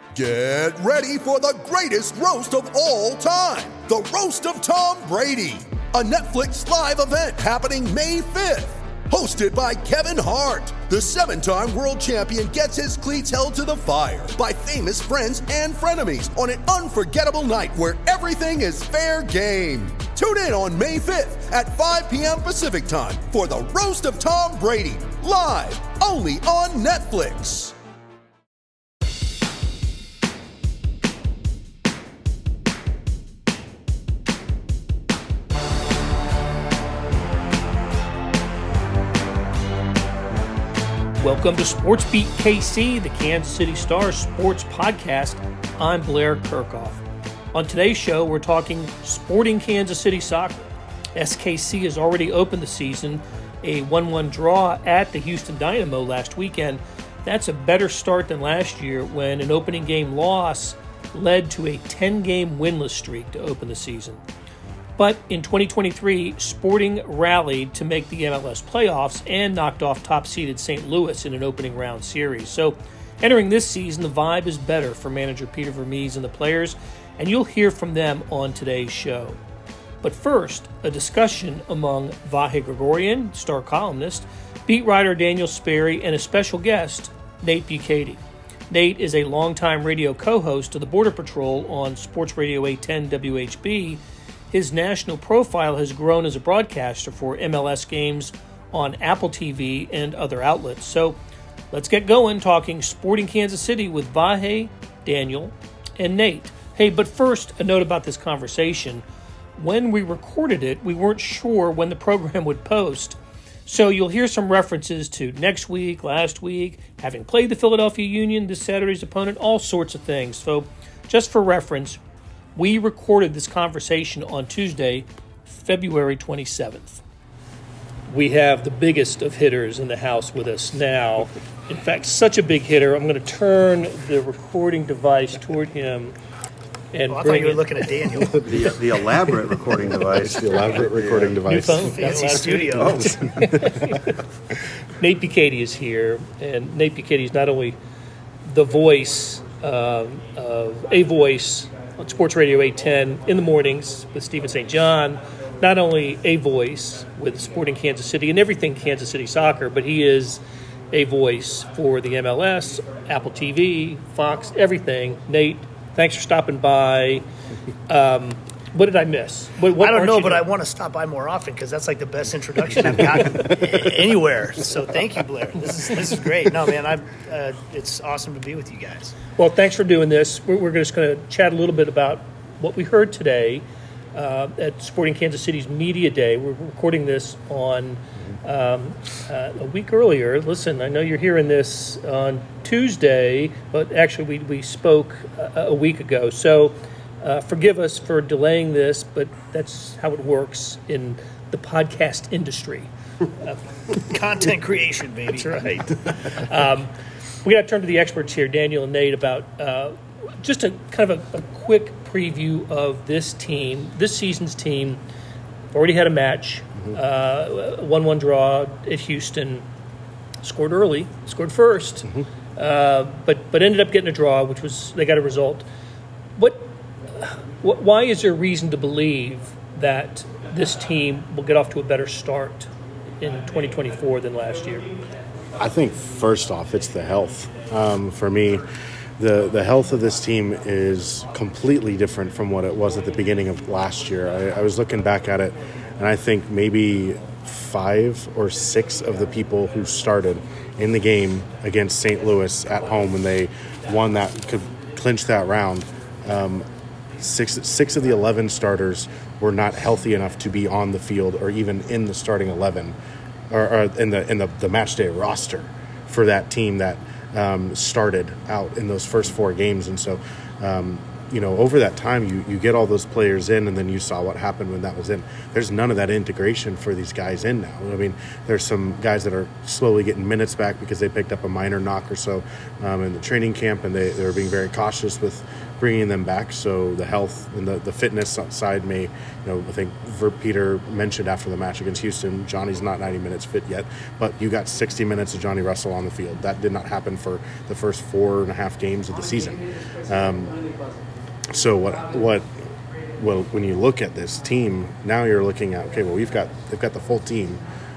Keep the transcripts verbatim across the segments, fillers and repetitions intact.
Get ready for the greatest roast of all time, the Roast of Tom Brady, a Netflix live event happening May fifth. Hosted by Kevin Hart, the seven-time world champion gets his cleats held to the fire by famous friends and frenemies on an unforgettable night where everything is fair game. Tune in on May fifth at five p.m. Pacific time for the Roast of Tom Brady, live only on Netflix. Welcome to Sports Beat K C, the Kansas City Star sports podcast. I'm Blair Kirchhoff. On today's show, we're talking Sporting Kansas City soccer. S K C has already opened the season, a one one draw at the Houston Dynamo last weekend. That's a better start than last year when an opening game loss led to a ten-game winless streak to open the season. But in twenty twenty-three, Sporting rallied to make the M L S playoffs and knocked off top-seeded Saint Louis in an opening round series. So entering this season, the vibe is better for manager Peter Vermes and the players, and you'll hear from them on today's show. But first, a discussion among Vahe Gregorian, Star columnist, beat writer Daniel Sperry, and a special guest, Nate Bukaty. Nate is a longtime radio co-host of the Border Patrol on Sports Radio eight ten W H B. His national profile has grown as a broadcaster for M L S games on Apple T V and other outlets. So let's get going talking Sporting Kansas City with Vahe, Daniel, and Nate. Hey, but first, a note about this conversation. When we recorded it, we weren't sure when the program would post. So you'll hear some references to next week, last week, having played the Philadelphia Union, this Saturday's opponent, all sorts of things. So just for reference, we recorded this conversation on Tuesday, February twenty-seventh. We have the biggest of hitters in the house with us now. In fact, such a big hitter, I'm going to turn the recording device toward him and well, I bring thought you were it. looking at Daniel. the, the elaborate recording device. The elaborate recording device. New phone? Fancy Yeah, studio. Oh. Nate Bukaty is here, and Nate Bukaty is not only the voice um, of a voice on Sports Radio eight ten in the mornings with Stephen Saint John, not only a voice with Sporting Kansas City and everything Kansas City soccer, but he is a voice for the M L S, Apple T V, Fox, everything. Nate, thanks for stopping by. Um, what did I miss? What, what I don't know, but doing? I want to stop by more often because that's like the best introduction I've gotten anywhere. So thank you, Blair. This is this is great. No, man, I uh, it's awesome to be with you guys. Well, thanks for doing this. We're, we're just going to chat a little bit about what we heard today uh, at Sporting Kansas City's Media Day. We're recording this on um, uh, a week earlier. Listen, I know you're hearing this on Tuesday, but actually we, we spoke a, a week ago. So uh, forgive us for delaying this, but that's how it works in the podcast industry. Uh, Content creation, baby. That's right. Um, we got to turn to the experts here, Daniel and Nate, about uh, just a kind of a, a quick preview of this team, this season's team. Already had a match, mm-hmm. uh, one one draw at Houston. Scored early, scored first, mm-hmm. uh, but but ended up getting a draw, which was they got a result. What, what? Why is there reason to believe that this team will get off to a better start in twenty twenty-four than last year? I think first off, it's the health. Um, for me, the the health of this team is completely different from what it was at the beginning of last year. I, I was looking back at it, and I think maybe five or six of the people who started in the game against Saint Louis at home when they won that, could clinch that round, um, six six of the eleven starters were not healthy enough to be on the field or even in the starting eleven or, or in the in the, the match day roster for that team that um, started out in those first four games. And so um, you know, over that time, you, you get all those players in, and then you saw what happened when that was in. There's none of that integration for these guys in now. I mean, there's some guys that are slowly getting minutes back because they picked up a minor knock or so um, in the training camp, and they, they're being very cautious with bringing them back. So the health and the, the fitness side may, you know, I think Vert Peter mentioned after the match against Houston, Johnny's not ninety minutes fit yet, but you got sixty minutes of Johnny Russell on the field. That did not happen for the first four and a half games of the season. Um, so what what well when you look at this team now, you're looking at, okay, well we've got they've got the full team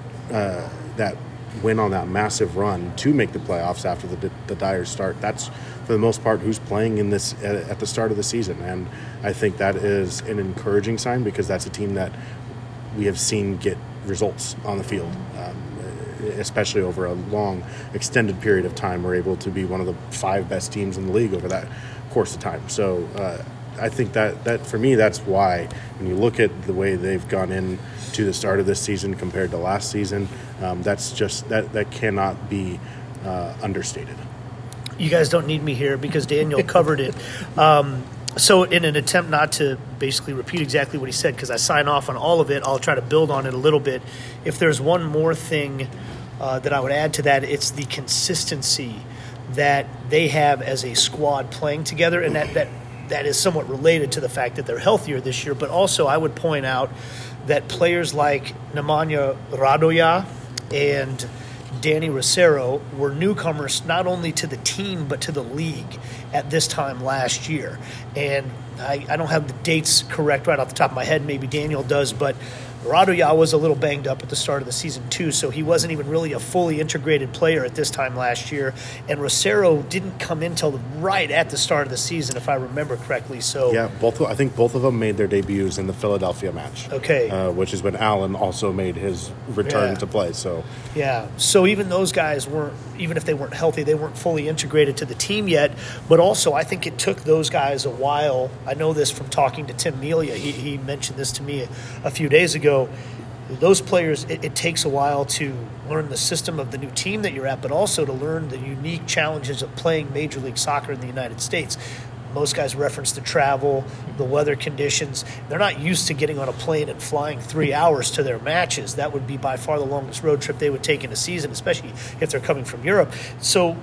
uh, that went on that massive run to make the playoffs after the the dire start. That's for the most part who's playing in this at, at the start of the season, and I think that is an encouraging sign, because that's a team that we have seen get results on the field, um, especially over a long extended period of time. We're able to be one of the five best teams in the league over that course of time. So uh, I think that, that for me, that's why when you look at the way they've gone in to the start of this season compared to last season, um, that's just that that cannot be uh, understated. You guys don't need me here because Daniel covered it. Um, so in an attempt not to basically repeat exactly what he said, because I sign off on all of it, I'll try to build on it a little bit. If there's one more thing uh, that I would add to that, it's the consistency that they have as a squad playing together, and that, that that is somewhat related to the fact that they're healthier this year. But also I would point out that players like Nemanja Radoja and Danny Rosero were newcomers not only to the team but to the league at this time last year. And I, I don't have the dates correct right off the top of my head. Maybe Daniel does, but Radoja was a little banged up at the start of the season too, so he wasn't even really a fully integrated player at this time last year. And Rosero didn't come in till right at the start of the season, if I remember correctly. So yeah, both I think both of them made their debuts in the Philadelphia match. Okay, uh, which is when Allen also made his return yeah. to play. So yeah, so even those guys weren't, even if they weren't healthy, they weren't fully integrated to the team yet. But also, I think it took those guys a while. I know this from talking to Tim Melia. He, he mentioned this to me a, a few days ago. Those players, it, it takes a while to learn the system of the new team that you're at, but also to learn the unique challenges of playing Major League Soccer in the United States. Most guys reference the travel, the weather conditions. They're not used to getting on a plane and flying three hours to their matches. That would be by far the longest road trip they would take in a season, especially if they're coming from Europe. So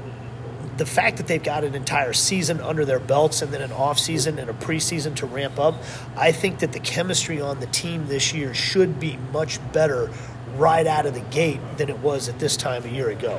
the fact that they've got an entire season under their belts and then an off season and a preseason to ramp up, I think that the chemistry on the team this year should be much better right out of the gate than it was at this time a year ago.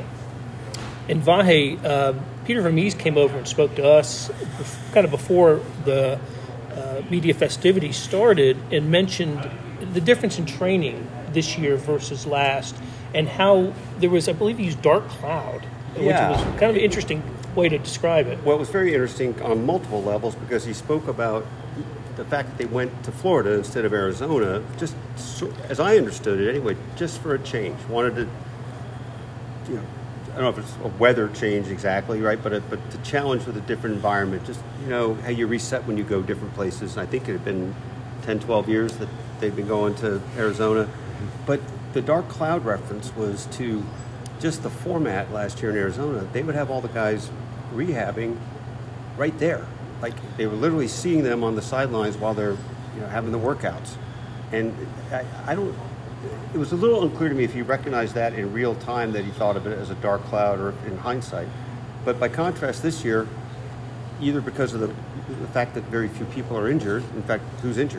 And Vahe, uh, Peter Vermes came over and spoke to us kind of before the uh, media festivities started and mentioned the difference in training this year versus last, and how there was, I believe he used dark cloud, Yeah. which was kind of an interesting way to describe it. Well, it was very interesting on multiple levels, because he spoke about the fact that they went to Florida instead of Arizona, just so, as I understood it anyway, just for a change. Wanted to, you know, I don't know if it's a weather change exactly, right, but a, but to challenge with a different environment, just, you know, how you reset when you go different places. And I think it had been ten, twelve years that they'd been going to Arizona. But the dark cloud reference was to just the format last year in Arizona. They would have all the guys rehabbing right there. Like, they were literally seeing them on the sidelines while they're, you know, having the workouts. And I, I don't, it was a little unclear to me if he recognized that in real time, that he thought of it as a dark cloud, or in hindsight. But by contrast, this year, either because of the, the fact that very few people are injured, in fact, who's injured?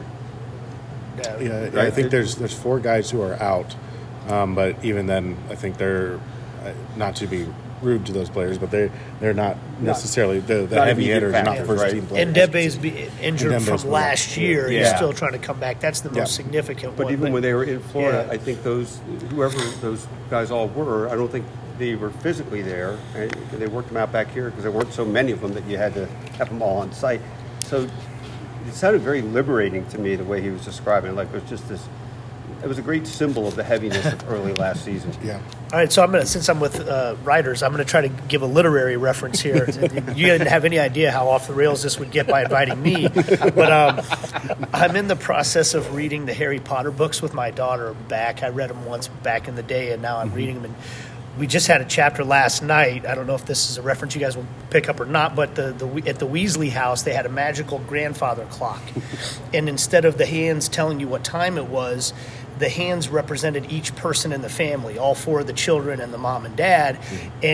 yeah, yeah Right? I think there's there's four guys who are out, um, but even then, I think they're uh, not to be rude to those players, but they they're not necessarily the, the Not heavy immediate hitters, not factors, first right? team players. And Debe's be injured And Dembe's from been out. last year. He's Yeah. still trying to come back. That's the most Yeah. significant But one. even when they were in Florida, Yeah. I think those, whoever those guys all were, I don't think they were physically there. And they worked them out back here because there weren't so many of them that you had to have them all on site. So it sounded very liberating to me, the way he was describing it. Like, it was just this, it was a great symbol of the heaviness of early last season. Yeah. All right, so I'm gonna, since I'm with uh, writers, I'm going to try to give a literary reference here. You didn't have any idea how off the rails this would get by inviting me, but um, I'm in the process of reading the Harry Potter books with my daughter back. I read them once back in the day, and now I'm mm-hmm. reading them. And we just had a chapter last night. I don't know if this is a reference you guys will pick up or not, but the, the at the Weasley house, they had a magical grandfather clock. And instead of the hands telling you what time it was, the hands represented each person in the family, all four of the children and the mom and dad. Mm-hmm. And it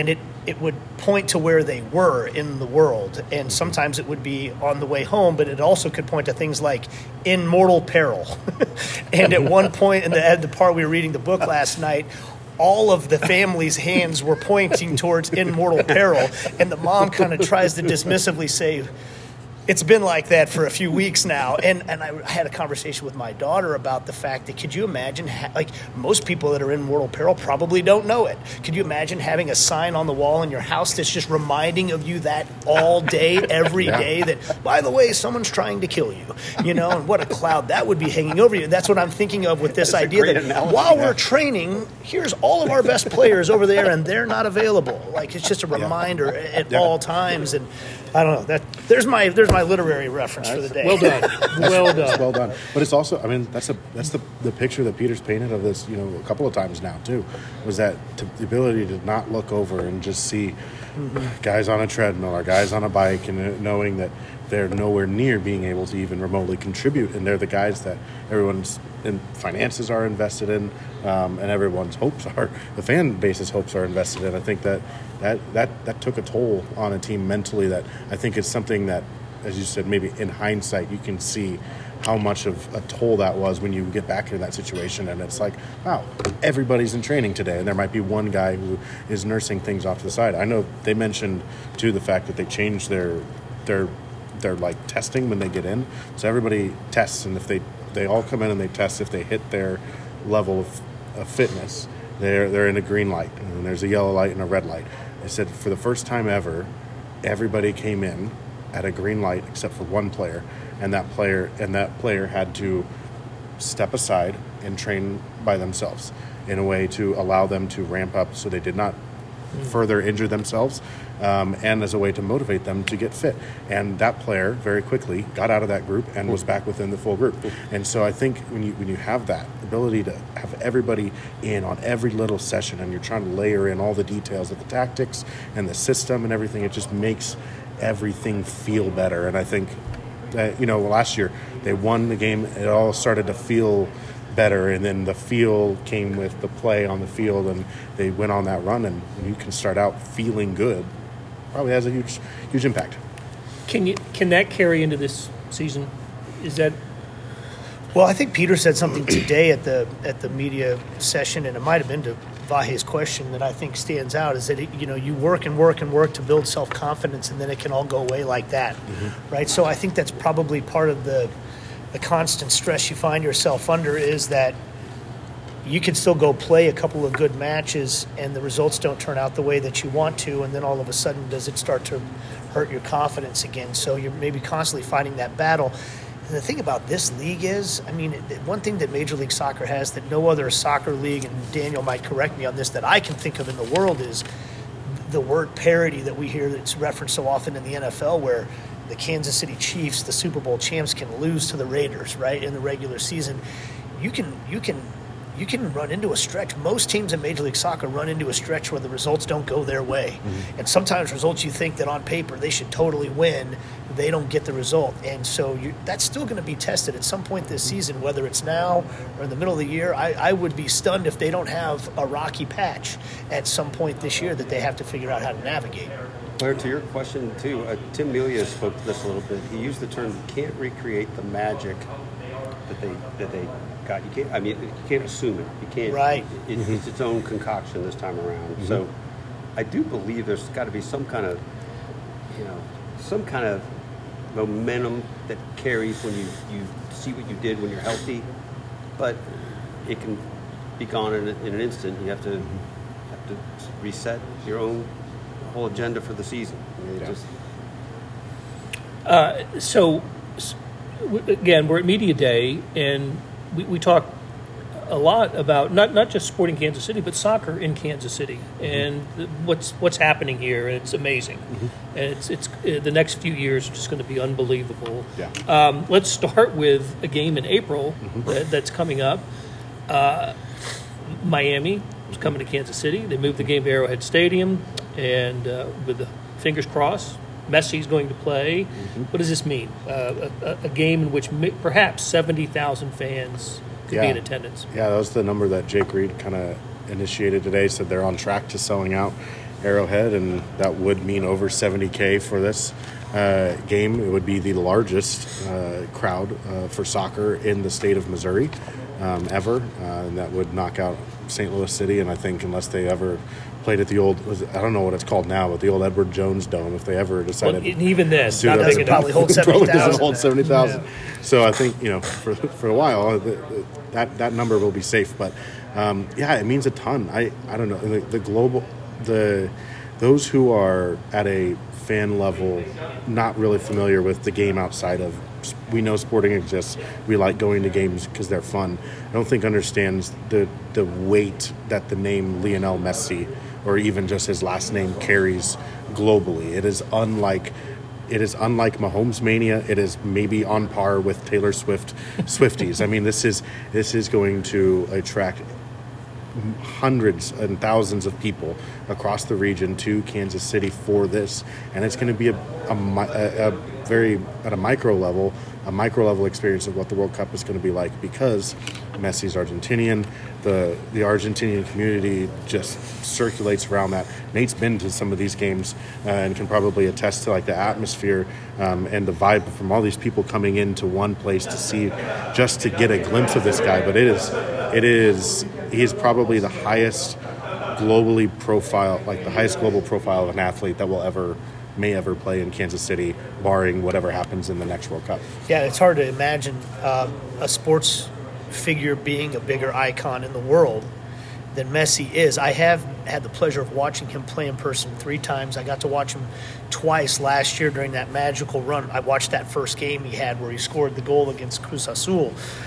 it would point to where they were in the world, and sometimes it would be on the way home, but it also could point to things like in mortal peril. And at one point in the, at the part we were reading the book last night, all of the family's hands were pointing towards in mortal peril, and the mom kind of tries to dismissively say, it's been like that for a few weeks now. And and I had a conversation with my daughter about the fact that, could you imagine, ha- like, most people that are in mortal peril probably don't know it. Could you imagine having a sign on the wall in your house that's just reminding of you that all day, every Yeah. day, that, by the way, someone's trying to kill you, you know, and what a cloud that would be hanging over you. That's what I'm thinking of with this That's a idea great that analogy. while we're training, here's all of our best players over there, and they're not available. Like, it's just a reminder at Yeah. all times. And I don't know, that there's my there's my literary reference for the day. Well done. Well It's done. well done. But it's also, I mean, that's a that's the the picture that Peter's painted of this, you know, a couple of times now too, was that to, the ability to not look over and just see guys on a treadmill or guys on a bike, and uh, knowing that they're nowhere near being able to even remotely contribute, and they're the guys that everyone's in finances are invested in, um, and everyone's hopes are, the fan base's hopes are invested in. I think that that that that took a toll on a team mentally. That I think is something that, as you said, maybe in hindsight you can see how much of a toll that was when you get back into that situation, and it's like, wow, everybody's in training today, and there might be one guy who is nursing things off to the side. I know they mentioned too the fact that they changed their their their like testing when they get in, so everybody tests, and if they they all come in and they test, if they hit their level of, of fitness, they're they're in a green light, and there's a yellow light and a red light. They said for the first time ever, everybody came in at a green light except for one player, and that player and that player had to step aside and train by themselves in a way to allow them to ramp up so they did not further injure themselves, um, and as a way to motivate them to get fit. And that player very quickly got out of that group and was back within the full group. And so I think when you when you have that ability to have everybody in on every little session, and you're trying to layer in all the details of the tactics and the system and everything, it just makes everything feel better. And I think that, you know, last year they won the game, it all started to feel better, and then the feel came with the play on the field, and they went on that run, and you can start out feeling good. Probably has a huge huge impact. Can you can that carry into this season? Is that Well, I think Peter said something today at the at the media session, and it might have been to Vahe's question, that I think stands out, is that it, you know, you work and work and work to build self-confidence, and then it can all go away like that, mm-hmm. right? So I think that's probably part of the the constant stress you find yourself under, is that you can still go play a couple of good matches and the results don't turn out the way that you want to, and then all of a sudden does it start to hurt your confidence again. So you're maybe constantly fighting that battle. And the thing about this league is, I mean, one thing that Major League Soccer has that no other soccer league, and Daniel might correct me on this, that I can think of in the world, is the word parity that we hear that's referenced so often in the N F L, where the Kansas City Chiefs, the Super Bowl champs, can lose to the Raiders, right, in the regular season. You can you can you can run into a stretch. Most teams in Major League Soccer run into a stretch where the results don't go their way. Mm-hmm. And sometimes results you think that on paper they should totally win, they don't get the result. And so you, that's still going to be tested at some point this season, whether it's now or in the middle of the year. I, I would be stunned if they don't have a rocky patch at some point this year that they have to figure out how to navigate. Claire, to your question too, uh, Tim Melia spoke to this a little bit. He used the term, you can't recreate the magic that they that they got. You can't. I mean, you can't assume it. You can't. Right. It, Mm-hmm. It's its own concoction this time around. Mm-hmm. So, I do believe there's got to be some kind of, you know, some kind of momentum that carries when you, you see what you did when you're healthy, but it can be gone in, a, in an instant. You have to have to reset your own whole agenda for the season. I mean, it Yeah. just, Uh, so, s- w- again, we're at Media Day, and we, we talk a lot about not, not just Sporting Kansas City, but soccer in Kansas City, and the, what's what's happening here. And it's amazing. And it's it's uh, the next few years are just going to be unbelievable. Yeah. Um, let's start with a game in April that, that's coming up. Uh, Miami is coming to Kansas City. They moved the game to Arrowhead Stadium, and uh, with the fingers crossed, Messi's going to play. Mm-hmm. What does this mean? Uh, a, a game in which mi- perhaps seventy thousand fans could be Yeah. in attendance. Yeah, that was the number that Jake Reed kind of initiated today. Said they're on track to selling out, Arrowhead, and that would mean over seventy K for this uh, game. It would be the largest uh, crowd uh, for soccer in the state of Missouri um, ever, uh, and that would knock out Saint Louis City. And I think unless they ever played at the old, was it, I don't know what it's called now, but the old Edward Jones Dome, if they ever decided. Well, and even then, to that doesn't probably hold seventy thousand. hold seventy thousand. Yeah. So I think, you know, for for a while, the, the, that that number will be safe. But um, yeah, it means a ton. I, I don't know the, the global the those who are at a fan level, not really familiar with the game outside of. We know sporting exists. We like going to games because they're fun. I don't think understands the the weight that the name Lionel Messi, or even just his last name, carries globally. It is unlike it is unlike Mahomes mania. It is maybe on par with Taylor Swift Swifties. I mean, this is this is going to attract hundreds and thousands of people across the region to Kansas City for this, and it's going to be a, a, a, a very at a micro level a micro level experience of what the World Cup is going to be like, because Messi's Argentinian. The the Argentinian community just circulates around that. Nate's been to some of these games uh, and can probably attest to like the atmosphere um, and the vibe from all these people coming into one place to see, just to get a glimpse of this guy. But it is, it is, he is probably the highest globally profile, like the highest global profile of an athlete that will ever, may ever play in Kansas City, barring whatever happens in the next World Cup. Yeah, it's hard to imagine uh, a sports figure being a bigger icon in the world than Messi is. I have had the pleasure of watching him play in person three times. I got to watch him twice last year during that magical run. I watched that first game he had where he scored the goal against Cruz Azul,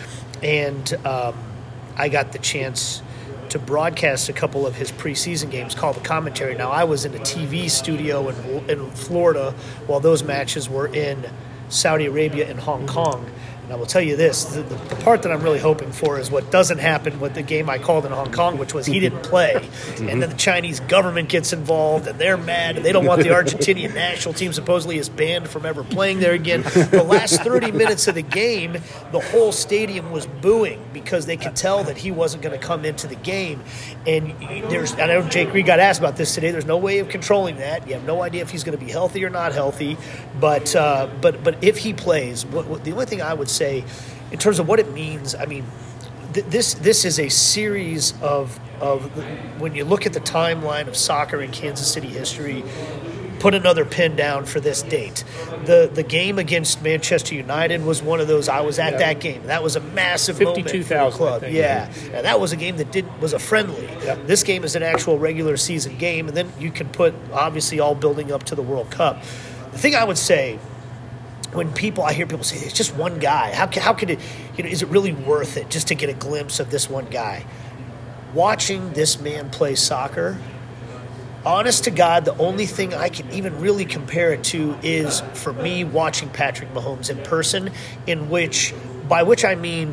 and um, I got the chance to broadcast a couple of his preseason games, called the commentary. Now, I was in a T V studio in, in Florida while those matches were in Saudi Arabia and Hong Kong. And I will tell you this, the, the, the part that I'm really hoping for is what doesn't happen with the game I called in Hong Kong, which was he didn't play. Mm-hmm. And then the Chinese government gets involved, and they're mad, and they don't want the Argentinian national team supposedly is banned from ever playing there again. The last thirty minutes of the game, the whole stadium was booing because they could tell that he wasn't going to come into the game. And there's, I know Jake Reed got asked about this today, there's no way of controlling that. You have no idea if he's going to be healthy or not healthy. But uh, but but if he plays, what, what, the only thing I would say in terms of what it means, I mean, th- this this is a series of of when you look at the timeline of soccer in Kansas City history, put another pin down for this date. The the game against Manchester United was one of those. I was at yeah. that game. That was a massive moment for the club. Yeah, and that was a game that did was a friendly. Yep. This game is an actual regular season game, and then you can put obviously all building up to the World Cup. The thing I would say, when people, I hear people say, it's just one guy. How, how could it, you know, is it really worth it just to get a glimpse of this one guy? Watching this man play soccer, honest to God, the only thing I can even really compare it to is, for me, watching Patrick Mahomes in person, in which, by which I mean,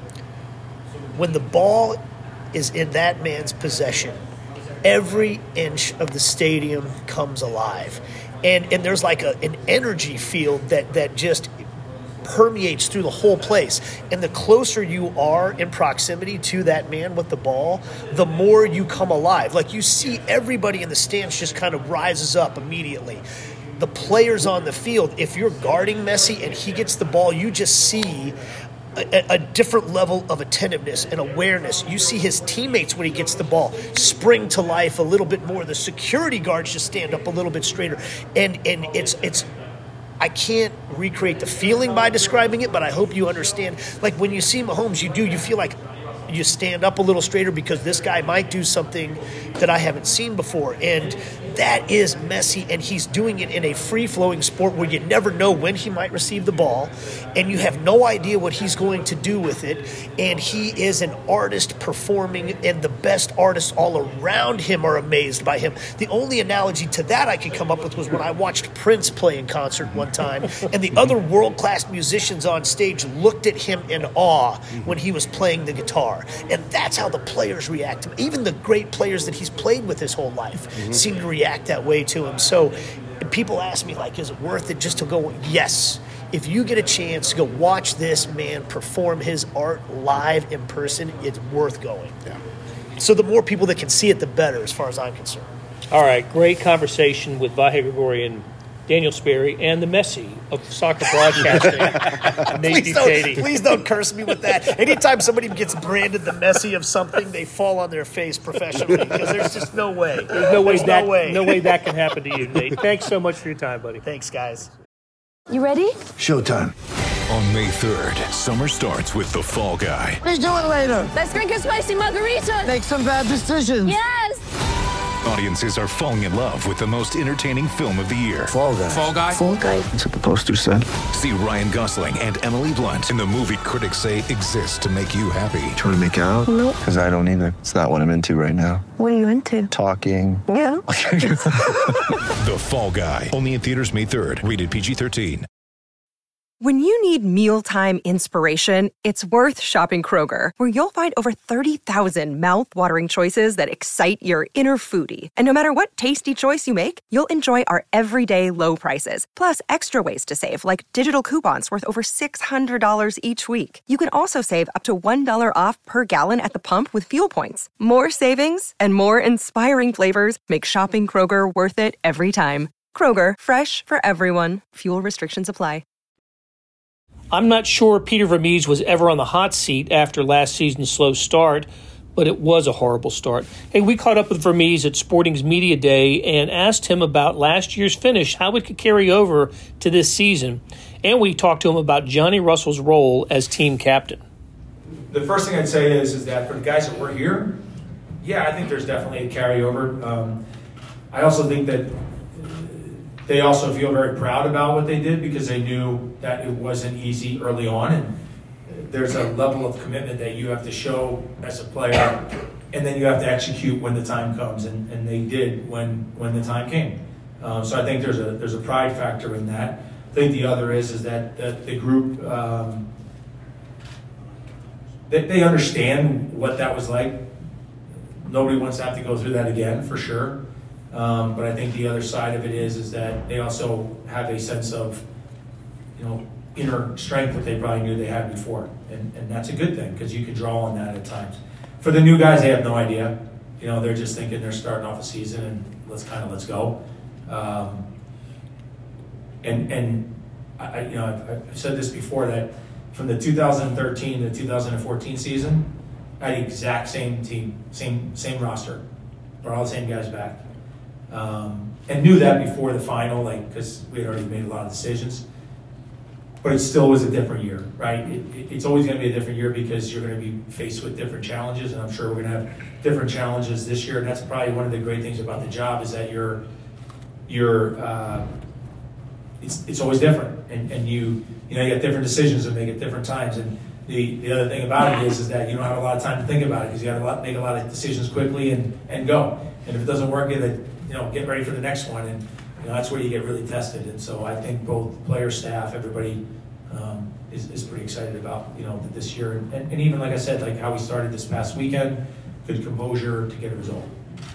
when the ball is in that man's possession, every inch of the stadium comes alive. And and there's like a, an energy field that, that just permeates through the whole place. And the closer you are in proximity to that man with the ball, the more you come alive. Like, you see everybody in the stands just kind of rises up immediately. The players on the field, if you're guarding Messi and he gets the ball, you just see A, a different level of attentiveness and awareness. You see his teammates, when he gets the ball, spring to life a little bit more. The security guards just stand up a little bit straighter. And and it's it's I can't recreate the feeling by describing it, but I hope you understand. Like, when you see Mahomes, you do, you feel like you stand up a little straighter because this guy might do something that I haven't seen before. And that is Messi, and he's doing it in a free-flowing sport where you never know when he might receive the ball, and you have no idea what he's going to do with it. And he is an artist performing, and the best artists all around him are amazed by him. The only analogy to that I could come up with was when I watched Prince play in concert one time, and the other world-class musicians on stage looked at him in awe when he was playing the guitar. And that's how the players react to him. Even the great players that he's played with his whole life mm-hmm. seem to react that way to him. So people ask me, like, is it worth it just to go? Yes. If you get a chance to go watch this man perform his art live in person, it's worth going. Yeah. So the more people that can see it, the better, as far as I'm concerned. All right, great conversation with Vahe Gregorian, Daniel Sperry, and the Messi of soccer broadcasting, Nate please, Bukaty. don't, please don't curse me with that. Anytime somebody gets branded the Messi of something, they fall on their face professionally because there's just no way. There's no way there's that no way. no way that can happen to you, Nate. Thanks so much for your time, buddy. Thanks, guys. You ready? Showtime. On May third, summer starts with The Fall Guy. Let's do it later. Let's drink a spicy margarita. Make some bad decisions. Yes. Audiences are falling in love with the most entertaining film of the year. Fall Guy. Fall Guy? Fall guy. That's what the poster said. See Ryan Gosling and Emily Blunt in the movie critics say exists to make you happy. Trying to make it out? Nope. Because I don't either. It's not what I'm into right now. What are you into? Talking. Yeah. The Fall Guy. Only in theaters May third. Rated P G thirteen. When you need mealtime inspiration, it's worth shopping Kroger, where you'll find over thirty thousand mouth-watering choices that excite your inner foodie. And no matter what tasty choice you make, you'll enjoy our everyday low prices, plus extra ways to save, like digital coupons worth over six hundred dollars each week. You can also save up to one dollar off per gallon at the pump with fuel points. More savings and more inspiring flavors make shopping Kroger worth it every time. Kroger, fresh for everyone. Fuel restrictions apply. I'm not sure Peter Vermes was ever on the hot seat after last season's slow start, but it was a horrible start. Hey, we caught up with Vermes at Sporting's Media Day and asked him about last year's finish, how it could carry over to this season. And we talked to him about Johnny Russell's role as team captain. The first thing I'd say is, is that for the guys that were here, yeah, I think there's definitely a carryover. Um, I also think that they also feel very proud about what they did because they knew that it wasn't easy early on, and there's a level of commitment that you have to show as a player, and then you have to execute when the time comes, and, and they did when when the time came. Um, so I think there's a there's a pride factor in that. I think the other is is that, that the group um, they, they understand what that was like. Nobody wants to have to go through that again, for sure. Um, but I think the other side of it is is that they also have a sense of, you know, inner strength that they probably knew they had before, and, and that's a good thing because you can draw on that at times. For the new guys, they have no idea. You know, they're just thinking they're starting off a season and let's kind of let's go. Um, and and I, you know, I've, I've said this before that from the two thousand thirteen to two thousand fourteen season, I had the exact same team, same same roster, brought all the same guys back. Um, and knew that before the final, like, because we had already made a lot of decisions. But it still was a different year, right? It, it, it's always going to be a different year because you're going to be faced with different challenges, and I'm sure we're going to have different challenges this year. And that's probably one of the great things about the job is that you're, you're, uh, it's it's always different, and and you you know you get different decisions to make at different times. And the the other thing about it is is that you don't have a lot of time to think about it because you got to make a lot of decisions quickly and and go. And if it doesn't work, then you know, get ready for the next one, and you know that's where you get really tested. And so I think both player, staff, everybody um, is, is pretty excited about you know this year, and, and even like I said, like how we started this past weekend, good composure to get a result.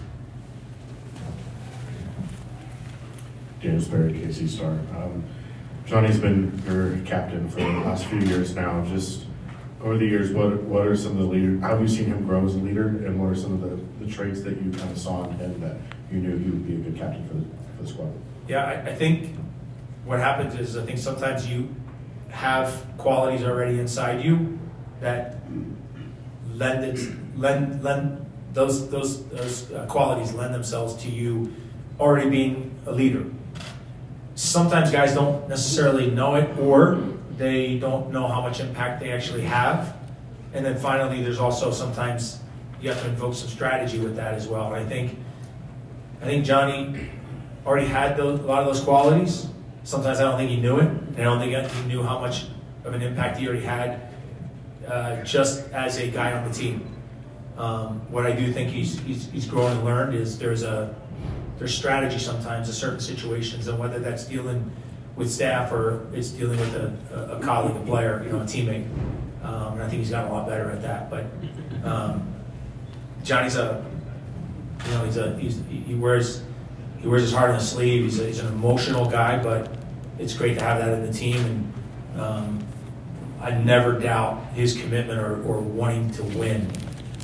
Daniel Sperry, K C Star. Um, Johnny's been your captain for the last few years now. Just over the years, what what are some of the leader? How have you seen him grow as a leader, and what are some of the, the traits that you kind of saw in him that you knew he would be a good captain for the, for the squad? Yeah, I, I think what happens is I think sometimes you have qualities already inside you that lend it, lend lend those those those uh, qualities lend themselves to you already being a leader. Sometimes guys don't necessarily know it, or they don't know how much impact they actually have. And then finally, there's also sometimes you have to invoke some strategy with that as well. And I think, I think Johnny already had those, a lot of those qualities. Sometimes I don't think he knew it, and I don't think he knew how much of an impact he already had uh, just as a guy on the team. Um, what I do think he's, he's he's grown and learned is there's a there's strategy sometimes in certain situations, and whether that's dealing with staff or it's dealing with a, a colleague, a player, you know, a teammate. Um, and I think he's gotten a lot better at that. But um, Johnny's a, you know, he's a he's, he wears he wears his heart on his sleeve. He's a, he's an emotional guy, but it's great to have that in the team. And um, I never doubt his commitment or, or wanting to win.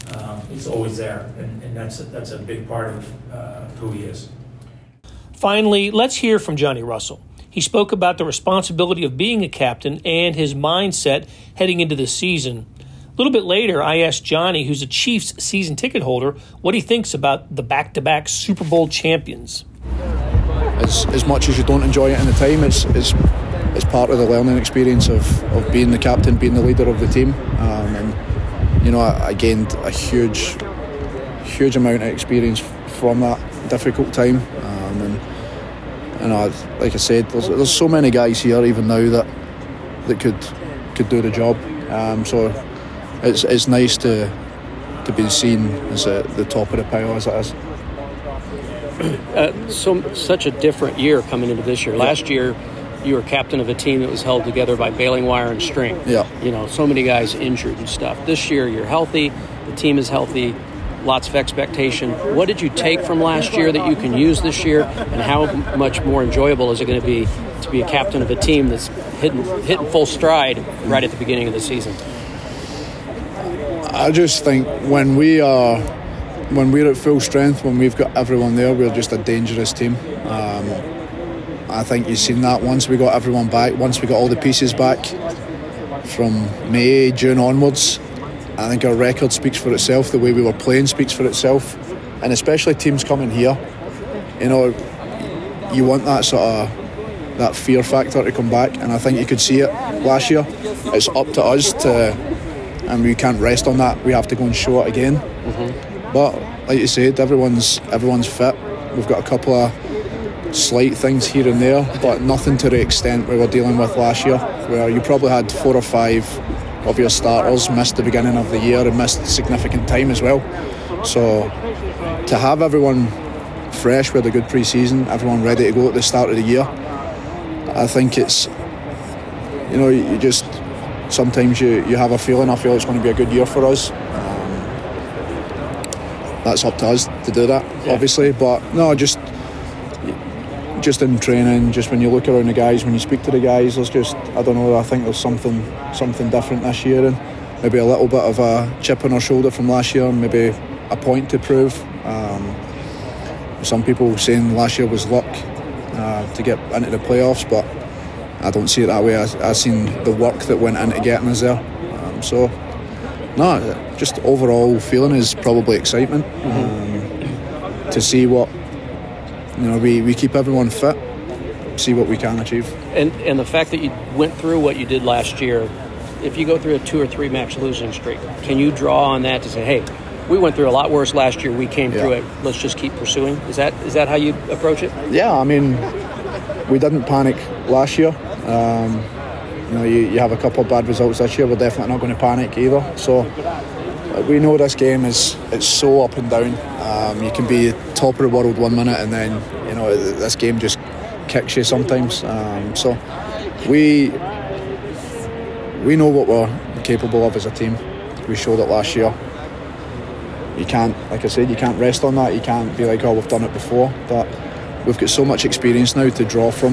um, it's always there, and, and that's a, that's a big part of uh, who he is. Finally, let's hear from Johnny Russell. He spoke about the responsibility of being a captain and his mindset heading into the season. A little bit later, I asked Johnny, who's a Chiefs season ticket holder, what he thinks about the back-to-back Super Bowl champions. As, as much as you don't enjoy it in the time, it's it's, it's part of the learning experience of, of being the captain, being the leader of the team. Um, and, you know, I, I gained a huge, huge amount of experience from that difficult time. Um, and, you know, like I said, there's, there's so many guys here even now that that could could do the job. Um, so it's it's nice to to be seen as a, the top of the pile as it is. Uh, so such a different year coming into this year. Yeah. Last year, you were captain of a team that was held together by baling wire and string. Yeah. You know, so many guys injured and stuff. This year, you're healthy. The team is healthy. Lots of expectation. What did you take from last year that you can use this year, and how much more enjoyable is it going to be to be a captain of a team that's hitting hitting full stride right at the beginning of the season? I just think when we are when we're at full strength, when we've got everyone there, we're just a dangerous team. Um, I think you've seen that once we got everyone back, once we got all the pieces back from May, June onwards. I think our record speaks for itself. The way we were playing speaks for itself, and especially teams coming here. You know, you want that sort of that fear factor to come back, and I think you could see it last year. It's up to us to, and we can't rest on that. We have to go and show it again. Mm-hmm. But like you said, everyone's everyone's fit. We've got a couple of slight things here and there, but nothing to the extent we were dealing with last year, where you probably had four or five of your starters missed the beginning of the year and missed significant time as well. So to have everyone fresh with a good pre-season, everyone ready to go at the start of the year, I think it's, you know, you just sometimes you, you have a feeling I feel it's going to be a good year for us. Um, that's up to us to do that, yeah. Obviously, but no, just just in training, just when you look around the guys, when you speak to the guys, there's just, I don't know, I think there's something something different this year, and maybe a little bit of a chip on our shoulder from last year, and maybe a point to prove. Um, some people saying last year was luck uh, to get into the playoffs, but I don't see it that way. I, I've seen the work that went into getting us there. Um, so, no, just overall feeling is probably excitement. Mm-hmm. um, to see what, you know, we, we keep everyone fit, see what we can achieve. And and the fact that you went through what you did last year, if you go through a two or three match losing streak, can you draw on that to say, hey, we went through a lot worse last year, we came yeah. through it, let's just keep pursuing? Is that is that how you approach it? Yeah, I mean, we didn't panic last year. Um, you know, you, you have a couple of bad results this year, we're definitely not going to panic either. So we know this game is it's so up and down. Um, you can be top of the world one minute, and then, you know, this game just kicks you sometimes. Um, so we we know what we're capable of as a team. We showed it last year. You can't, like I said, you can't rest on that. You can't be like, oh, we've done it before. But we've got so much experience now to draw from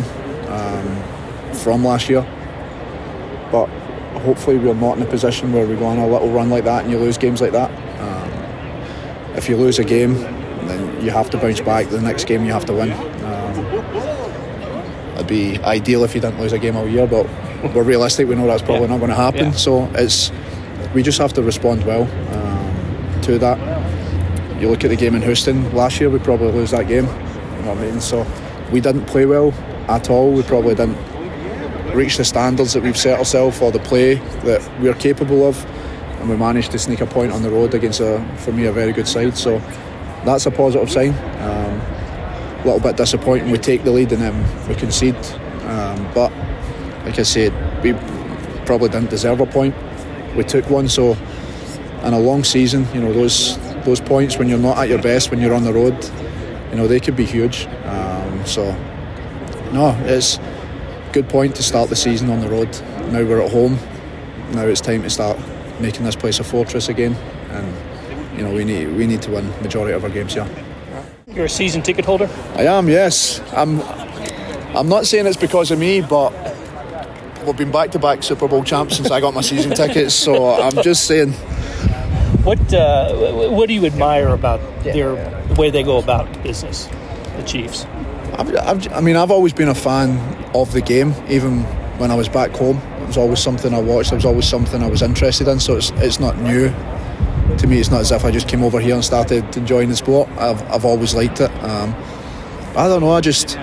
um, from last year. But hopefully we're not in a position where we go on a little run like that and you lose games like that. Um, if you lose a game, then you have to bounce back. The next game you have to win. Um, it'd be ideal if you didn't lose a game all year, but we're realistic. We know that's probably yeah. not going to happen. Yeah. So it's we just have to respond well um, to that. You look at the game in Houston last year, we probably lose that game. You know what I mean? So we didn't play well at all. We probably didn't reach the standards that we've set ourselves or the play that we're capable of, and we managed to sneak a point on the road against a, for me, a very good side. So that's a positive sign. Um, a little bit disappointing we take the lead and then we concede, um, but like I said, we probably didn't deserve a point. We took one. So in a long season, you know, those those points when you're not at your best, when you're on the road, you know, they could be huge. Um, so no, it's good point to start the season on the road. Now we're at home. Now it's time to start making this place a fortress again, and you know, we need we need to win majority of our games here. You're a season ticket holder? I am, yes. I'm I'm not saying it's because of me, but we've been back to back Super Bowl champs since I got my season tickets, so I'm just saying What uh, what do you admire about their the way they go about business, the Chiefs? I've, I've, I mean, I've always been a fan of the game, even when I was back home. It was always something I watched. It was always something I was interested in. So it's it's not new to me. It's not as if I just came over here and started enjoying the sport. I've I've always liked it. Um, I don't know. I just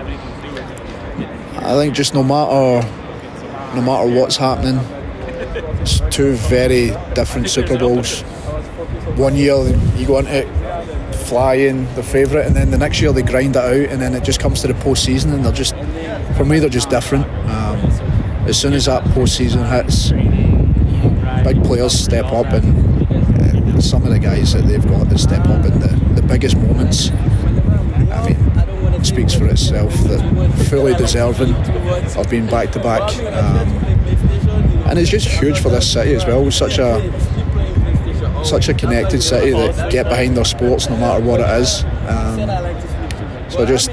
I think just no matter no matter what's happening, it's two very different Super Bowls. One year you go into it flying, the favourite, and then the next year they grind it out, and then it just comes to the postseason, and they're just, for me, they're just different. Um, as soon as that postseason hits, big players step up, and uh, some of the guys that they've got that step up in the, the biggest moments, I mean, it speaks for itself. They're fully deserving of being back to back, um, and it's just huge for this city as well. It's such a such a connected city that get behind their sports no matter what it is. Um, so just,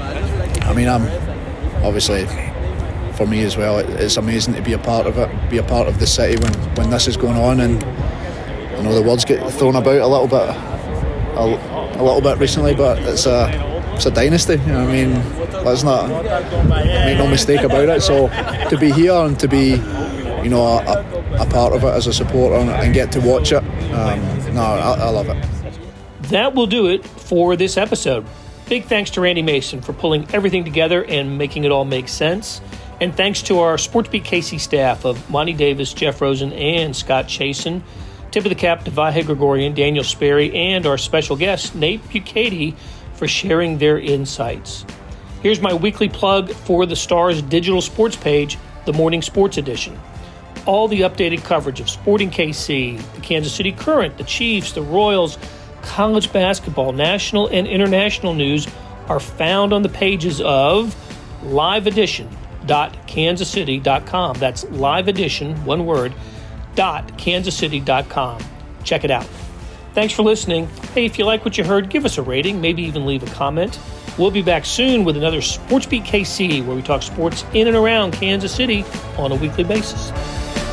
I mean, I'm obviously, for me as well, it, it's amazing to be a part of it, be a part of the city when, when this is going on. And I know the words get thrown about a little bit, a, a little bit recently, but it's a it's a dynasty. You know what I mean, let's not make no mistake about it. So to be here and to be, you know, a, a part of it as a supporter and get to watch it, um, no, I, I love it. That will do it for this episode. Big thanks to Randy Mason for pulling everything together and making it all make sense. And thanks to our SportsBeat K C staff of Monty Davis, Jeff Rosen, and Scott Chasen. Tip of the cap to Vahe Gregorian, Daniel Sperry, and our special guest, Nate Bukaty, for sharing their insights. Here's my weekly plug for the Star's digital sports page, the Morning Sports Edition. All the updated coverage of Sporting K C, the Kansas City Current, the Chiefs, the Royals, college basketball, national and international news are found on the pages of live edition dot kansas city dot com. That's live edition, one word, dot kansas city dot com. Check it out. Thanks for listening. Hey, if you like what you heard, give us a rating, maybe even leave a comment. We'll be back soon with another SportsBeat K C, where we talk sports in and around Kansas City on a weekly basis.